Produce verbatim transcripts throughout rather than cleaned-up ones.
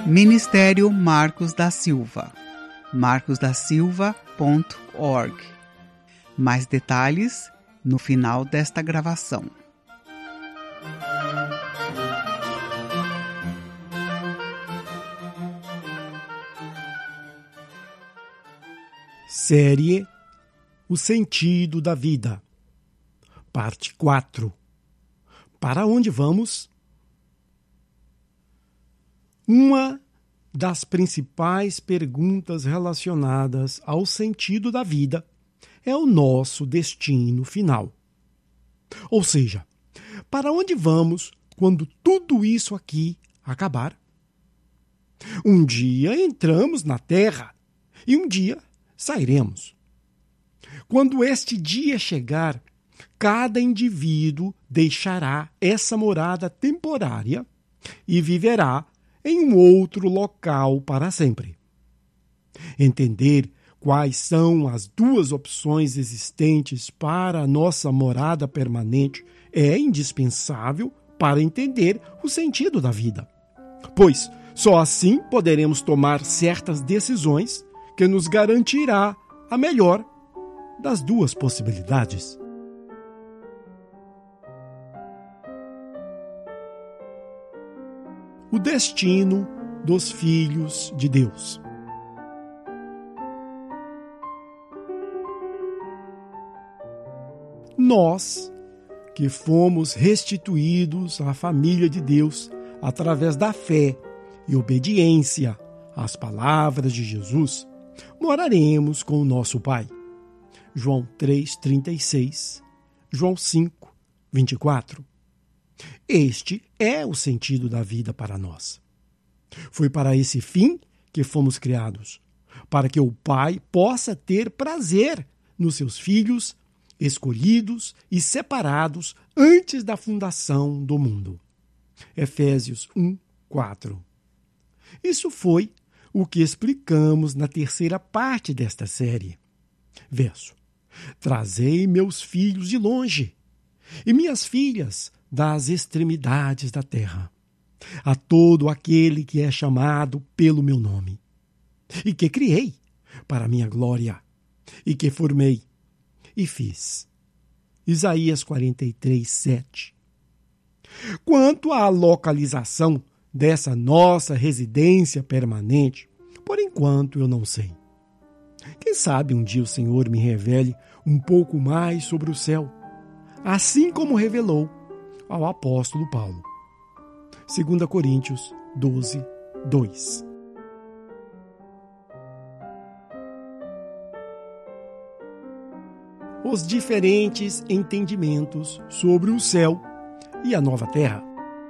Ministério Marcos da Silva, marcos da silva ponto org. Mais detalhes no final desta gravação. Série O Sentido da Vida, parte quatro. Para onde vamos? Uma das principais perguntas relacionadas ao sentido da vida é o nosso destino final. Ou seja, para onde vamos quando tudo isso aqui acabar? Um dia entramos na Terra e um dia sairemos. Quando este dia chegar, cada indivíduo deixará essa morada temporária e viverá em um outro local para sempre. Entender quais são as duas opções existentes para a nossa morada permanente é indispensável para entender o sentido da vida, pois só assim poderemos tomar certas decisões que nos garantirá a melhor das duas possibilidades. O destino dos filhos de Deus. Nós, que fomos restituídos à família de Deus através da fé e obediência às palavras de Jesus, moraremos com o nosso Pai. João três, trinta e seis, João cinco, vinte e quatro. Este é o sentido da vida para nós. Foi para esse fim que fomos criados, para que o Pai possa ter prazer nos seus filhos, escolhidos e separados antes da fundação do mundo. Efésios um, quatro. Isso foi o que explicamos na terceira parte desta série. Verso: Trazei meus filhos de longe, e minhas filhas das extremidades da terra, a todo aquele que é chamado pelo meu nome, e que criei para minha glória, e que formei e fiz. Isaías quarenta e três, sete. Quanto à localização dessa nossa residência permanente, por enquanto eu não sei. Quem sabe um dia o Senhor me revele um pouco mais sobre o céu, assim como revelou ao apóstolo Paulo. Segunda Coríntios doze, dois. Os diferentes entendimentos sobre o céu e a nova terra.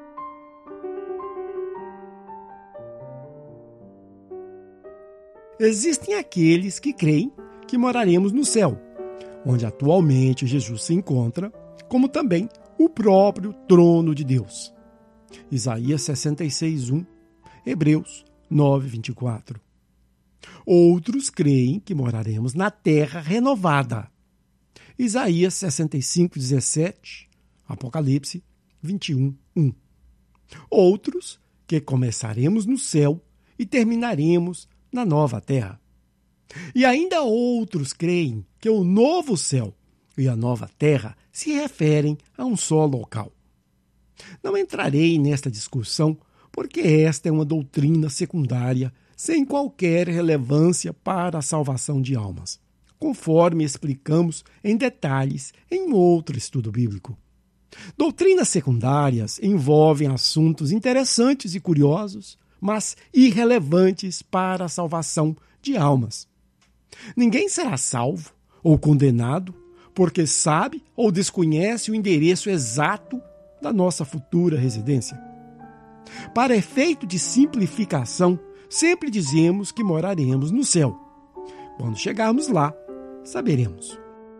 Existem aqueles que creem que moraremos no céu, onde atualmente Jesus se encontra, como também o próprio trono de Deus. Isaías sessenta e seis, um, Hebreus nove, vinte e quatro. Outros creem que moraremos na terra renovada. Isaías sessenta e cinco, dezessete, Apocalipse vinte e um, um. Outros que começaremos no céu e terminaremos na nova terra. E ainda outros creem que o novo céu e a nova terra se referem a um só local. Não entrarei nesta discussão, porque esta é uma doutrina secundária sem qualquer relevância para a salvação de almas, conforme explicamos em detalhes em outro estudo bíblico. Doutrinas secundárias envolvem assuntos interessantes e curiosos, mas irrelevantes para a salvação de almas. Ninguém será salvo ou condenado porque sabe ou desconhece o endereço exato da nossa futura residência. Para efeito de simplificação, sempre dizemos que moraremos no céu. Quando chegarmos lá, saberemos.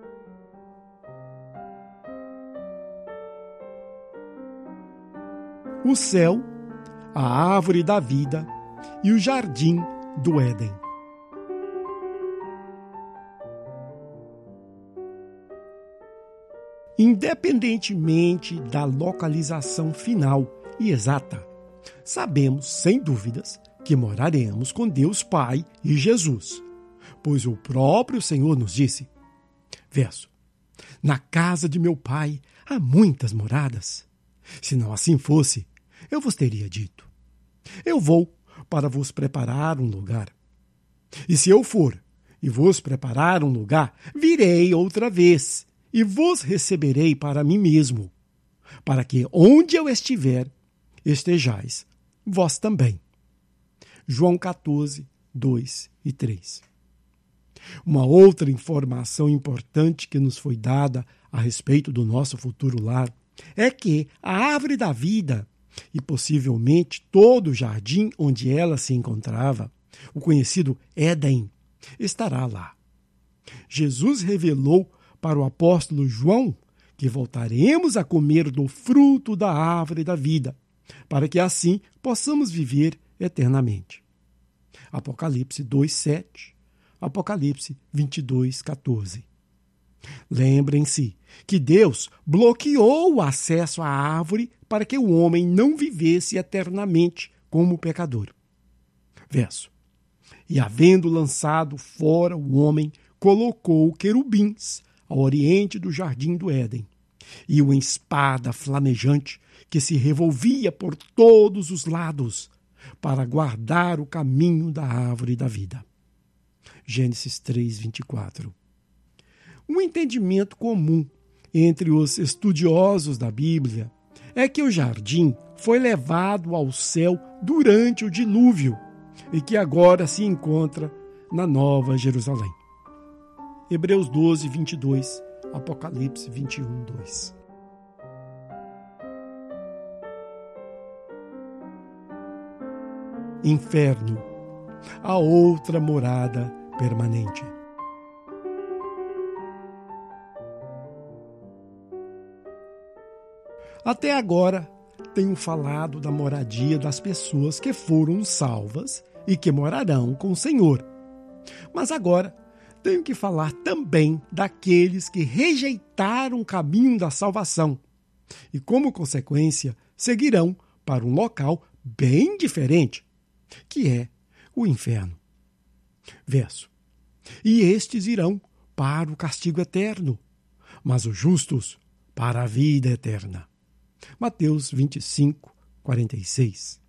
O céu, a árvore da vida e o jardim do Éden. Independentemente da localização final e exata, sabemos, sem dúvidas, que moraremos com Deus Pai e Jesus, pois o próprio Senhor nos disse, verso, na casa de meu Pai há muitas moradas. Se não assim fosse, eu vos teria dito, eu vou para vos preparar um lugar. E se eu for e vos preparar um lugar, virei outra vez e vos receberei para mim mesmo, para que onde eu estiver, estejais vós também. João quatorze, dois e três. Uma outra informação importante que nos foi dada a respeito do nosso futuro lar é que a árvore da vida e possivelmente todo o jardim onde ela se encontrava, o conhecido Éden, estará lá. Jesus revelou para o apóstolo João que voltaremos a comer do fruto da árvore da vida, para que assim possamos viver eternamente. Apocalipse dois, sete, Apocalipse vinte e dois, quatorze. Lembrem-se que Deus bloqueou o acesso à árvore para que o homem não vivesse eternamente como pecador. Verso. E havendo lançado fora o homem, colocou querubins ao oriente do jardim do Éden, e uma espada flamejante que se revolvia por todos os lados para guardar o caminho da árvore da vida. Gênesis três, vinte e quatro. Um entendimento comum entre os estudiosos da Bíblia é que o jardim foi levado ao céu durante o dilúvio e que agora se encontra na Nova Jerusalém. Hebreus doze, vinte e dois, Apocalipse vinte e um, dois. Inferno, a outra morada permanente. Até agora, tenho falado da moradia das pessoas que foram salvas e que morarão com o Senhor. Mas agora, tenho que falar também daqueles que rejeitaram o caminho da salvação e, como consequência, seguirão para um local bem diferente, que é o inferno. Verso. E estes irão para o castigo eterno, mas os justos para a vida eterna. Mateus vinte e cinco, quarenta e seis.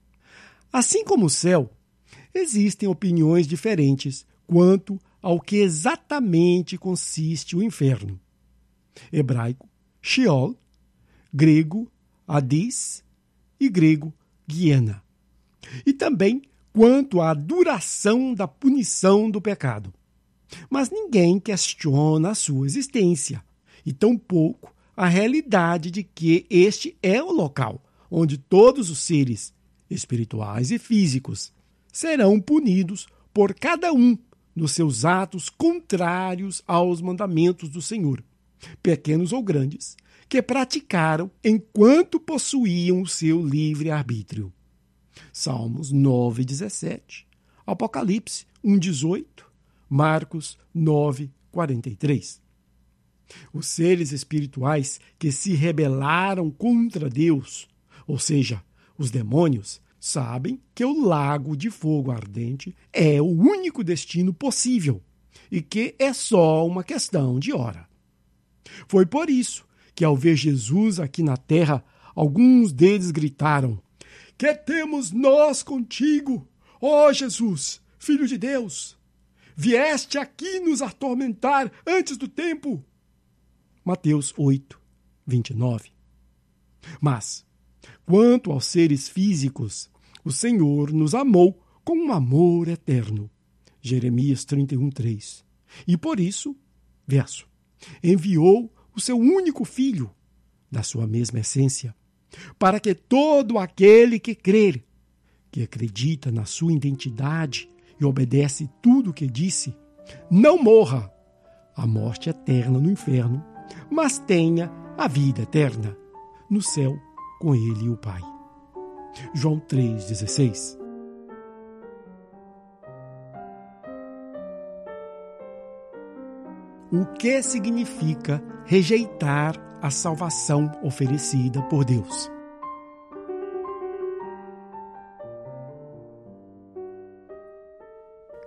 Assim como o céu, existem opiniões diferentes quanto ao que exatamente consiste o inferno. Hebraico, Sheol, grego, Hades e grego, Guiena. E também quanto à duração da punição do pecado. Mas ninguém questiona a sua existência, e tampouco a realidade de que este é o local onde todos os seres espirituais e físicos serão punidos por cada um dos seus atos contrários aos mandamentos do Senhor, pequenos ou grandes, que praticaram enquanto possuíam o seu livre-arbítrio. Salmos nove, dezessete, Apocalipse um, dezoito, Marcos nove, quarenta e três. Os seres espirituais que se rebelaram contra Deus, ou seja, os demônios, sabem que o lago de fogo ardente é o único destino possível e que é só uma questão de hora. Foi por isso que, ao ver Jesus aqui na terra, alguns deles gritaram: "Que temos nós contigo, ó Jesus, Filho de Deus? Vieste aqui nos atormentar antes do tempo?" Mateus oito, vinte e nove. Mas, quanto aos seres físicos, o Senhor nos amou com um amor eterno. Jeremias trinta e um, três. E por isso, verso, enviou o seu único Filho, da sua mesma essência, para que todo aquele que crer, que acredita na sua identidade e obedece tudo o que disse, não morra a morte eterna no inferno, mas tenha a vida eterna no céu com ele e o Pai. João três, dezesseis. O que significa rejeitar a salvação oferecida por Deus?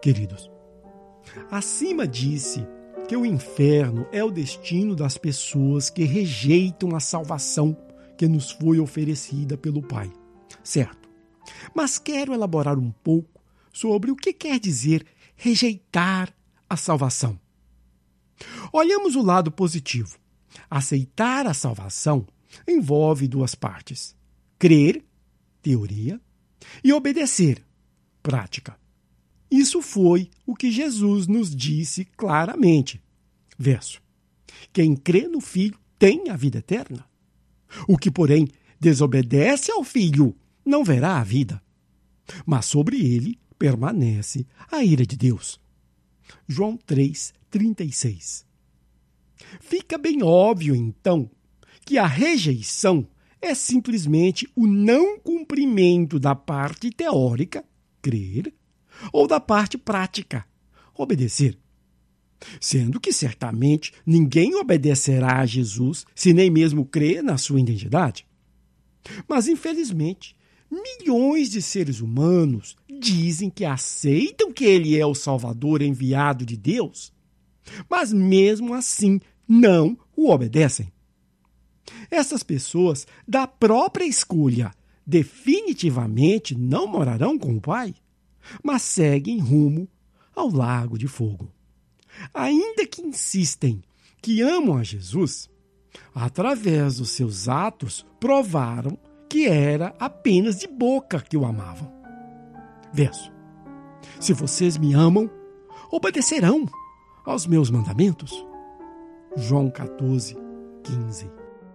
Queridos, acima disse que o inferno é o destino das pessoas que rejeitam a salvação que nos foi oferecida pelo Pai. Certo. Mas quero elaborar um pouco sobre o que quer dizer rejeitar a salvação. Olhamos o lado positivo. Aceitar a salvação envolve duas partes: crer, teoria, e obedecer, prática. Isso foi o que Jesus nos disse claramente. Verso: quem crê no Filho tem a vida eterna. O que, porém, desobedece ao Filho não verá a vida, mas sobre ele permanece a ira de Deus. João três, trinta e seis. Fica bem óbvio, então, que a rejeição é simplesmente o não cumprimento da parte teórica, crer, ou da parte prática, obedecer. Sendo que, certamente, ninguém obedecerá a Jesus se nem mesmo crê na sua identidade. Mas, infelizmente, milhões de seres humanos dizem que aceitam que ele é o Salvador enviado de Deus, mas mesmo assim não o obedecem. Essas pessoas, da própria escolha, definitivamente não morarão com o Pai, mas seguem rumo ao lago de fogo. Ainda que insistem que amam a Jesus, através dos seus atos provaram que era apenas de boca que o amavam. Verso: se vocês me amam, obedecerão aos meus mandamentos. João quatorze, quinze.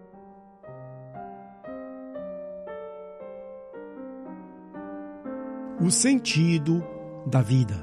O sentido da vida.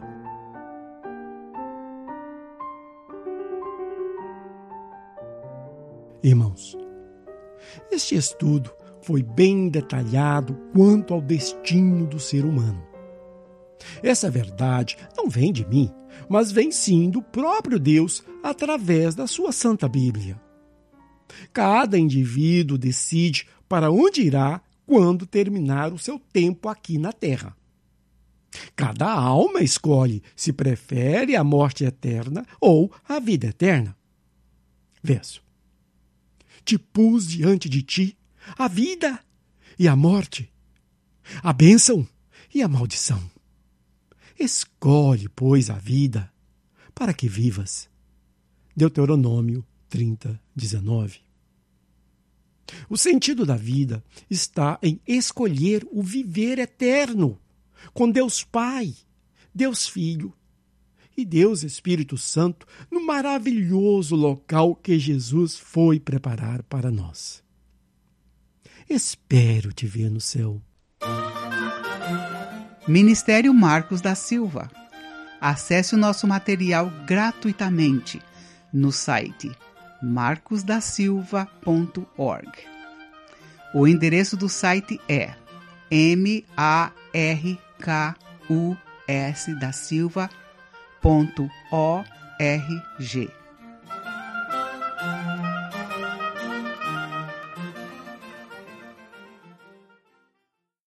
Irmãos, este estudo foi bem detalhado quanto ao destino do ser humano. Essa verdade não vem de mim, mas vem sim do próprio Deus através da sua Santa Bíblia. Cada indivíduo decide para onde irá quando terminar o seu tempo aqui na Terra. Cada alma escolhe se prefere a morte eterna ou a vida eterna. Verso: te pus diante de ti a vida e a morte, a bênção e a maldição. Escolhe, pois, a vida, para que vivas. Deuteronômio trinta, dezenove. O sentido da vida está em escolher o viver eterno, com Deus Pai, Deus Filho e Deus Espírito Santo, no maravilhoso local que Jesus foi preparar para nós. Espero te ver no céu. Ministério Marcos da Silva. Acesse o nosso material gratuitamente no site marcos da silva ponto org. O endereço do site é m a r k u s da silva ponto org.